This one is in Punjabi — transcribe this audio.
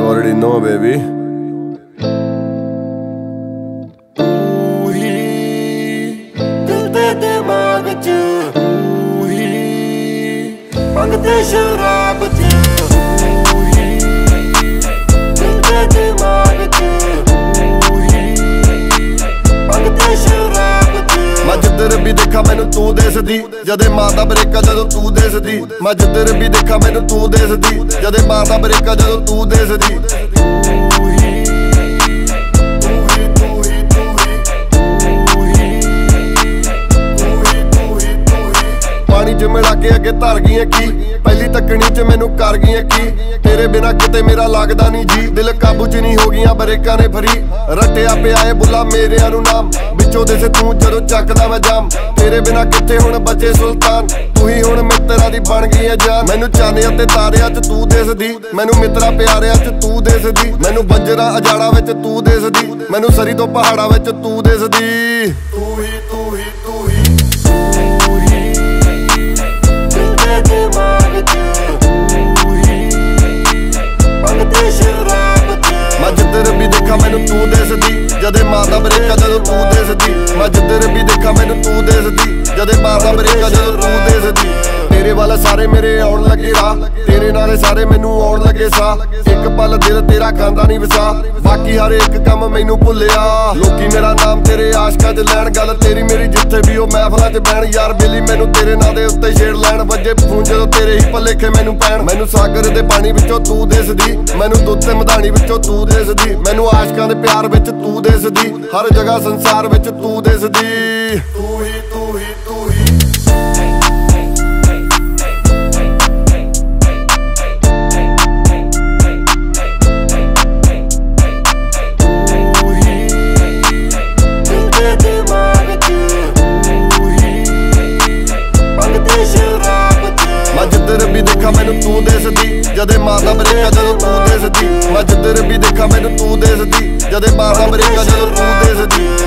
already know, baby. ਤੂੰ ਹੀ ਦਿਲ ਤੇ ਦਿਮਾਗ 'ਚ, ਤੂੰ ਹੀ ਮੰਗਦੇ ਸ਼ਰਾਬ 'ਚ, ਤੂੰ ਹੀ ਦਿਲ ਤੇ ਦਿਮਾਗ 'ਚ, ਤੂੰ ਹੀ ਮੰਗਦੇ ਸ਼ਰਾਬ 'ਚ। ਮੈਂ ਜਿੱਧਰ ਵੀ ਦੇਖਾਂ ਮੈਨੂੰ ਤੂੰ ਦਿਸਦੀ, ਜਦੇ ਮਾਰਦਾ ਬ੍ਰੇਕਾਂ ਜਦੋਂ ਤੂੰ ਦਿਸਦੀ। ਮੈਂ ਜਿੱਧਰ ਵੀ ਦੇਖਾਂ ਮੈਨੂੰ ਤੂੰ ਦਿਸਦੀ, ਜਦੇ ਮਾਰਦਾ ਬ੍ਰੇਕਾਂ ਜਦੋਂ ਤੂੰ ਦਿਸਦੀ। ਪਾਣੀ 'ਚ ਮਿਲਾ ਕੇ ਅੱਗੇ ਧਰ ਗਈਆਂ ਕੀ, ਪਹਿਲੀ ਤੱਕਣੀ 'ਚ ਮੈਨੂੰ ਕਰ ਗਈਆਂ ਕੀ। ਤੇਰੇ ਬਿਨਾ ਕਿਤੇ ਮੇਰਾ ਲੱਗਦਾ ਨਹੀਂ ਜੀ, ਦਿਲ ਕਾਬੂ 'ਚ ਨਹੀਂ ਹੋ ਗਈਆਂ ਬਰੇਕਾਂ ਨੇ ਫਰੀ। ਰੱਟਿਆ ਪਿਆ ਏ ਬੁੱਲਾ ਮੇਰਿਆਂ ਨੂੰ ਨਾਮ, ਵਿੱਚੋਂ ਦੇ ਸੇ ਤੂੰ ਜਦੋਂ ਚੱਕਦਾ ਮੈਂ ਜਾਮ। ਤੇਰੇ ਬਿਨਾ ਕਿੱਥੇ ਹੁਣ ਬੱਚੇ ਸੁਲਤਾਨ, ਤੂੰ ਹੀ ਹੁਣ ਮਿੱਤਰਾਂ ਦੀ ਬਣ ਗਈ ਏ ਜਾਨ। ਮੈਨੂੰ ਚਾਨਿਆਂ ਤੇ ਤਾਰਿਆਂ 'ਚ ਤੂੰ ਦਿਸਦੀ, ਮੈਨੂੰ ਮਿੱਤਰਾਂ ਪਿਆਰਿਆਂ 'ਚ ਤੂੰ ਦਿਸਦੀ। ਮੈਨੂੰ ਬੰਜਰਾਂ ਅਜਾੜਾਂ ਵਿੱਚ ਤੂੰ ਦਿਸਦੀ, ਮੈਨੂੰ ਸਰੀ ਤੋਂ ਪਹਾੜਾਂ ਵਿੱਚ ਤੂੰ ਦਿਸਦੀ। ਤੂੰ ਹੀ ਤੂੰ ਹੀ ਤੂੰ ਹੀ ਤੂੰ ਹੀ ਦਿਲ ਤੇ ਦਿਮਾਗ 'ਚ, ਤੂੰ ਹੀ ਮੰਗਦੇ ਸ਼ਰਾਬ 'ਚ। ਮੈਂ ਜਿੱਧਰ ਵੀ ਦੇਖਾਂ ਮੈਨੂੰ ਤੂੰ ਦਿਸਦੀ, ਜਦੇ ਮਾਰਦਾ ਬ੍ਰੇਕਾਂ ਜਦੋਂ ਤੂੰ ਦਿਸਦੀ। ਮੈਂ ਜਿੱਧਰ ਵੀ ਦੇਖਾਂ ਮੈਨੂੰ ਤੂੰ ਦਿਸਦੀ, ਜਦੇ ਮਾਰਦਾ ਬ੍ਰੇਕਾਂ ਜਦੋਂ ਤੂੰ ਦਿਸਦੀ। ਤੇਰੇ ਵੱਲ ਸਾਰੇ ਮੇਰੇ ਆਉਣ ਲੱਗੇ ਰਾਹ, ਤੇਰੇ ਨਾਲੇ ਸਾਰੇ ਮੈਨੂੰ ਆਉਣ ਲੱਗੇ ਸਾਹ। ਇੱਕ ਪਲ ਦਿਲ ਤੇਰਾ ਖਾਂਦਾ ਨਹੀਂ ਵਸਾ, ਬਾਕੀ ਹਰ ਇੱਕ ਕੰਮ ਮੈਨੂੰ ਭੁੱਲਿਆ। ਲੋਕੀ ਮੇਰਾ ਨਾਮ ਤੇਰੇ ਆਸ਼ਕਾਂ 'ਚ ਲੈਣ, ਗੱਲ ਤੇਰੀ ਮੇਰੀ ਜਿੱਥੇ ਵੀ ਉਹ ਮਹਿਫਲਾਂ 'ਚ ਬਹਿਣ। ਯਾਰ ਬੇਲੀ ਮੈਨੂੰ ਤੇਰੇ ਨਾਂ ਦੇ ਉੱਤੇ ਛੇੜ ਲੈਣ, ਵੱਜੇ ਫੋਨ ਜਦੋਂ ਤੇਰੇ ਹੀ ਭੁਲੇਖੇ ਮੈਨੂੰ ਪੈਣ। ਮੈਨੂੰ ਸਾਗਰ ਦੇ ਪਾਣੀ ਵਿੱਚੋਂ ਤੂੰ ਦਿਸਦੀ, ਮੈਨੂੰ ਦੁੱਧ ਤੇ ਮਧਾਣੀ ਵਿੱਚੋਂ ਤੂੰ ਦਿਸਦੀ। ਮੈਨੂੰ ਆਸ਼ਕਾਂ ਦੇ ਪਿਆਰ ਵਿੱਚ ਤੂੰ ਦਿਸਦੀ, ਹਰ ਜਗ੍ਹਾ ਸੰਸਾਰ ਵਿੱਚ ਤੂੰ ਦਿਸਦੀ। ਤੂੰ ਹੀ ਤੂੰ ਹੀ ਤੂੰ ਹੀ ਜਿੱਧਰ ਵੀ ਦੇਖਾਂ ਮੈਨੂੰ ਤੂੰ ਦਿਸਦੀ, ਜਦੇ ਮਾਰਦਾ ਬ੍ਰੇਕਾਂ ਜਦੋਂ ਤੂੰ ਦਿਸਦੀ। ਮੈਂ ਜਿੱਧਰ ਵੀ ਦੇਖਾਂ ਮੈਨੂੰ ਤੂੰ ਦਿਸਦੀ, ਜਦੇ ਮਾਰਦਾ ਬ੍ਰੇਕਾਂ ਜਦੋਂ ਤੂੰ ਦਿਸਦੀ।